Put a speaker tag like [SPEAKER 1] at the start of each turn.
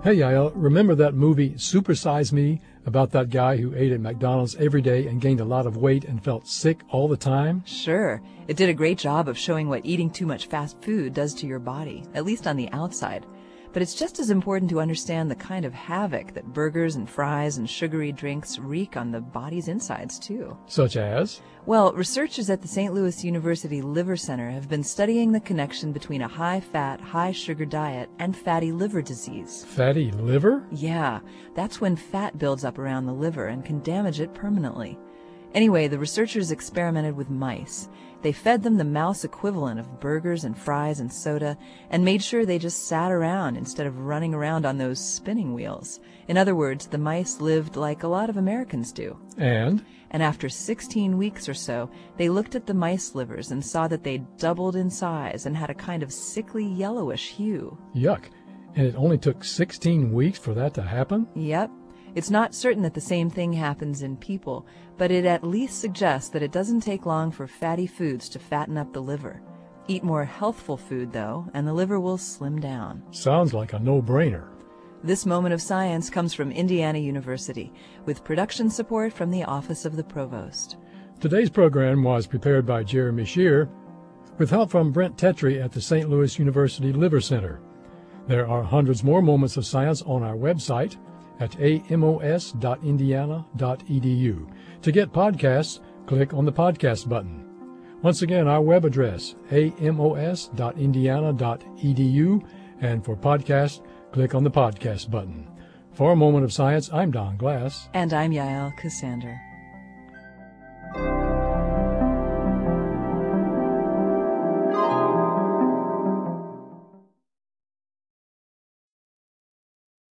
[SPEAKER 1] Hey, Yael, remember that movie Super Size Me about that guy who ate at McDonald's every day and gained a lot of weight and felt sick all the time?
[SPEAKER 2] Sure. It did a great job of showing what eating too much fast food does to your body, at least on the outside. But it's just as important to understand the kind of havoc that burgers and fries and sugary drinks wreak on the body's insides, too.
[SPEAKER 1] Such as?
[SPEAKER 2] Well, researchers at the St. Louis University Liver Center have been studying the connection between a high-fat, high-sugar diet and fatty liver disease.
[SPEAKER 1] Fatty liver?
[SPEAKER 2] Yeah, that's when fat builds up around the liver and can damage it permanently. Anyway, the researchers experimented with mice. They fed them the mouse equivalent of burgers and fries and soda and made sure they just sat around instead of running around on those spinning wheels. In other words, the mice lived like a lot of Americans do.
[SPEAKER 1] And
[SPEAKER 2] after 16 weeks or so, they looked at the mice livers and saw that they'd doubled in size and had a kind of sickly yellowish hue.
[SPEAKER 1] Yuck. And it only took 16 weeks for that to happen?
[SPEAKER 2] Yep. It's not certain that the same thing happens in people, but it at least suggests that it doesn't take long for fatty foods to fatten up the liver. Eat more healthful food, though, and the liver will slim down.
[SPEAKER 1] Sounds like a no-brainer.
[SPEAKER 2] This moment of science comes from Indiana University, with production support from the Office of the Provost.
[SPEAKER 1] Today's program was prepared by Jeremy Shear, with help from Brent Tetry at the St. Louis University Liver Center. There are hundreds more moments of science on our website at amos.indiana.edu. To get podcasts, click on the podcast button. Once again, our web address, amos.indiana.edu, and for podcasts, click on the podcast button. For A Moment of Science, I'm Don Glass.
[SPEAKER 2] And I'm Yael Cassander.